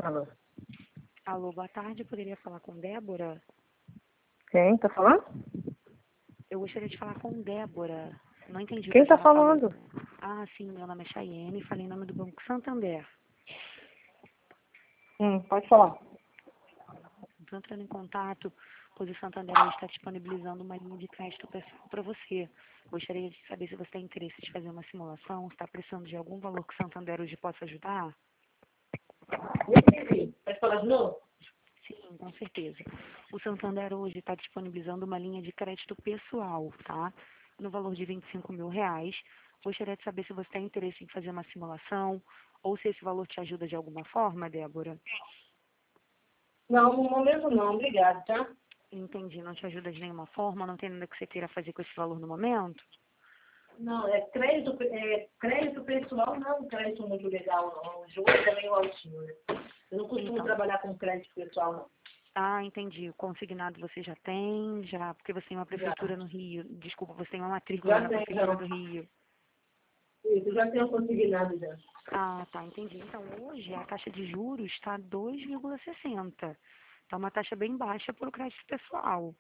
Alô. Alô, boa tarde. Eu poderia falar com Débora? Quem tá falando? Eu gostaria de falar com Débora. Não entendi o que Quem a tá senhora falou. falando? Ah, sim, meu nome é Chayenne. Falei em nome do Banco Santander. Pode falar. Estou entrando em contato, pois o Santander hoje está disponibilizando uma linha de crédito pessoal para você. Gostaria de saber se você tem interesse de fazer uma simulação, se está precisando de algum valor que o Santander hoje possa ajudar? Entendi. Pode falar de novo? Sim, com certeza. O Santander hoje está disponibilizando uma linha de crédito pessoal, tá? No valor de R$ 25.000. Gostaria de saber se você tem interesse em fazer uma simulação ou se esse valor te ajuda de alguma forma, Débora. Não, no momento não. Obrigado, tá? Entendi, não te ajuda de nenhuma forma, não tem nada que você queira fazer com esse valor no momento? Não, crédito pessoal não é um crédito muito legal, não. O juros é meio altinho, né? Eu não costumo Então, trabalhar com crédito pessoal, não. entendi. O consignado você já tem, porque você tem uma Já. prefeitura no Rio. Desculpa, você tem uma matrícula Já na tenho, prefeitura do já. Rio. Isso, já tenho consignado já. Ah, tá, entendi. Então, hoje a taxa de juros está 2,60. Tá uma taxa bem baixa para o crédito pessoal.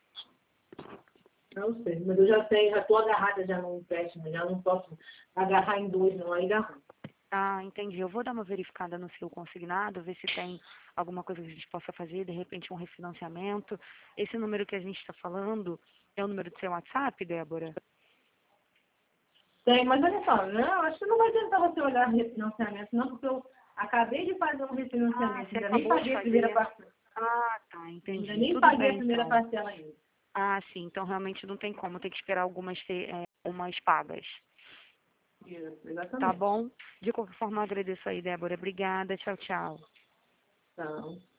Não sei, mas eu já tenho, já estou agarrada já no empréstimo, já não posso agarrar em dois, não, aí dá ruim. Ah, entendi. Eu vou dar uma verificada no seu consignado, ver se tem alguma coisa que a gente possa fazer, de repente um refinanciamento. Esse número que a gente está falando é o número do seu WhatsApp, Débora? Tem, mas olha só, não, acho que não vai adiantar você olhar refinanciamento, não, porque eu acabei de fazer um Ah, refinanciamento, você ainda nem acabou de paguei a primeira fazer. parcela. Ah, tá, Ainda entendi. nem Tudo paguei a bem, primeira então. parcela ainda. Ah, sim, então realmente não tem como, tem que esperar umas pagas. Isso, Tá exatamente. bom? De qualquer forma, eu agradeço aí, Débora. Obrigada. Tchau, tchau. Então.